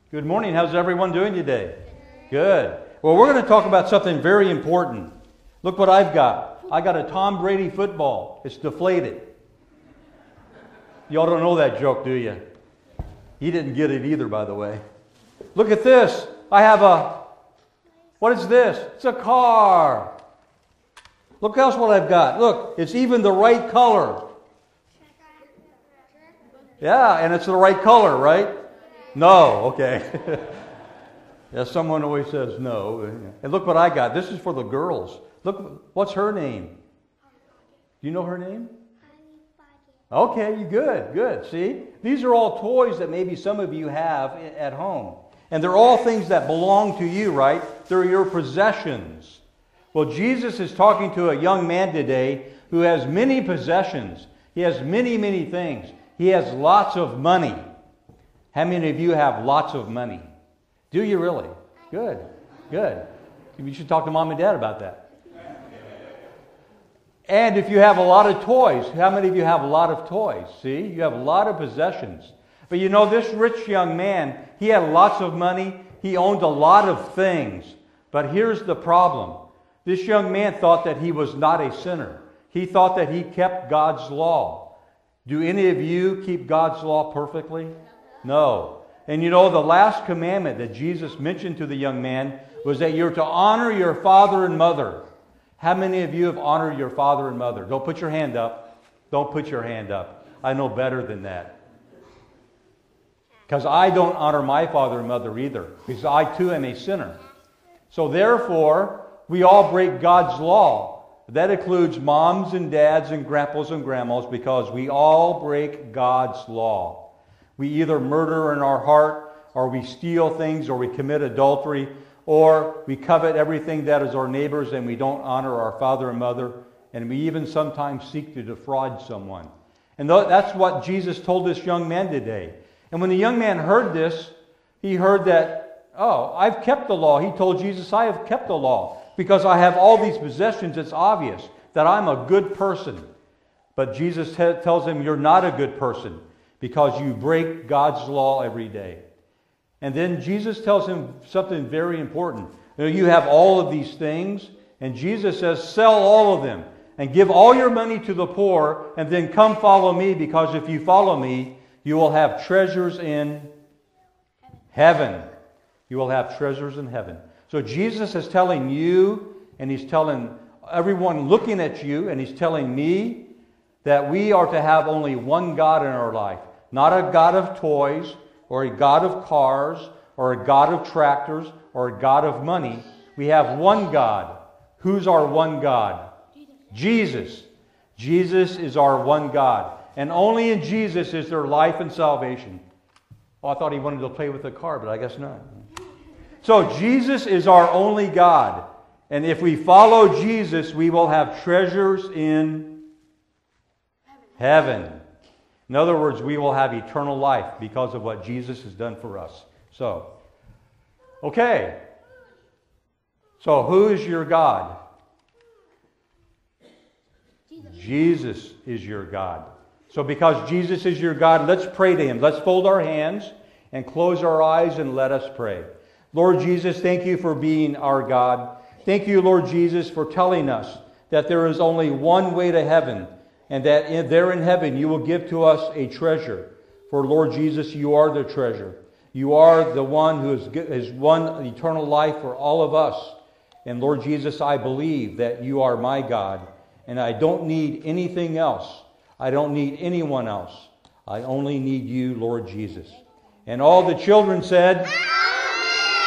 Good morning. How's everyone doing today? Good. Well, we're going to talk about something very important. Look what I've got. I got a Tom Brady football. It's deflated. Y'all don't know that joke, do you? He didn't get it either, by the way. Look at this. I have what is this? It's a car. Look else what I've got. Look, it's even the right color. Yeah, and it's the right color, right? No, okay. Yeah, someone always says no. And look what I got. This is for the girls. Look, what's her name? Do you know her name? Okay, good. See? These are all toys that maybe some of you have at home. And they're all things that belong to you, right? They're your possessions. Well, Jesus is talking to a young man today who has many possessions. He has many, many things. He has lots of money. How many of you have lots of money? Do you really? Good. You should talk to mom and dad about that. And if you have a lot of toys, how many of you have a lot of toys? See, you have a lot of possessions. But you know, this rich young man, he had lots of money. He owned a lot of things. But here's the problem. This young man thought that he was not a sinner. He thought that he kept God's law. Do any of you keep God's law perfectly? No. And you know, the last commandment that Jesus mentioned to the young man was that you're to honor your father and mother. How many of you have honored your father and mother? Don't put your hand up. Don't put your hand up. I know better than that. Because I don't honor my father and mother either. Because I too am a sinner. So therefore, we all break God's law. That includes moms and dads and grandpas and grandmas, because we all break God's law. We either murder in our heart, or we steal things, or we commit adultery, or we covet everything that is our neighbor's, and we don't honor our father and mother, and we even sometimes seek to defraud someone. And that's what Jesus told this young man today. And when the young man heard this, he heard that, oh, I've kept the law. He told Jesus, I have kept the law. Because I have all these possessions, it's obvious that I'm a good person. But Jesus tells him, you're not a good person because you break God's law every day. And then Jesus tells him something very important. You have all of these things, and Jesus says, sell all of them and give all your money to the poor, and then come follow me, because if you follow me, you will have treasures in heaven. You will have treasures in heaven. So Jesus is telling you, and He's telling everyone looking at you, and He's telling me that we are to have only one God in our life. Not a God of toys, or a God of cars, or a God of tractors, or a God of money. We have one God. Who's our one God? Jesus. Jesus is our one God. And only in Jesus is there life and salvation. Oh, I thought he wanted to play with the car, but I guess not. So Jesus is our only God. And if we follow Jesus, we will have treasures in heaven. In other words, we will have eternal life because of what Jesus has done for us. So, okay. So who is your God? Jesus is your God. So because Jesus is your God, let's pray to Him. Let's fold our hands and close our eyes and let us pray. Lord Jesus, thank you for being our God. Thank you, Lord Jesus, for telling us that there is only one way to heaven, and that there in heaven you will give to us a treasure. For Lord Jesus, you are the treasure. You are the one who has won eternal life for all of us. And Lord Jesus, I believe that you are my God, and I don't need anything else. I don't need anyone else. I only need you, Lord Jesus. And all the children said...